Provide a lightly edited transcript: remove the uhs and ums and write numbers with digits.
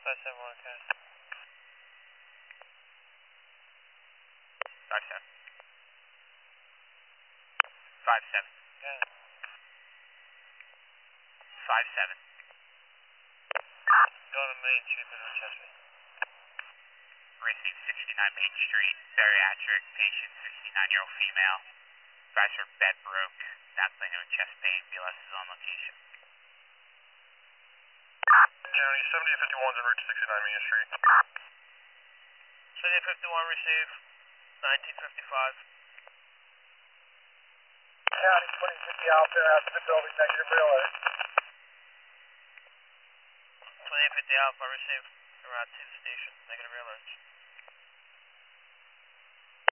571, okay. 57. 57. Yeah. 57. Going to Main Street, Middle Chester. Received 69 Main Street, bariatric patient, 69-year-old female. Advised her bed broke, naturally known chest pain, BLS is on location. County 7051 en route to 69 Main Street. 7051 received, 1955. County 2050 out there after the building, negative rail alert. 2050 Alpha received, around to the station, negative rail alerts.